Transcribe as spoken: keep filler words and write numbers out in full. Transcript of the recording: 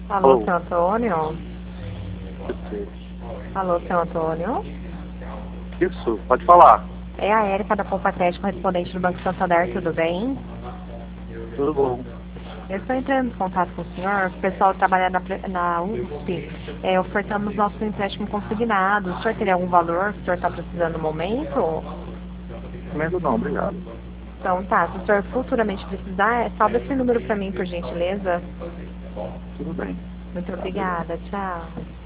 Alô, Alô, seu Antônio? Alô, seu Antônio? isso, pode falar. É a Érica da Poupa Crédito, correspondente do Banco Santander, tudo bem? Tudo bom? Eu estou entrando em contato com o senhor, o pessoal trabalha na, pre- na U S P, é, ofertamos nosso empréstimo consignado. O senhor teria algum valor que o senhor está precisando no momento? Comendo não, obrigado. Então tá, se o senhor futuramente precisar, é, salve esse número para mim, por gentileza. Tudo bem. Muito obrigada, tchau.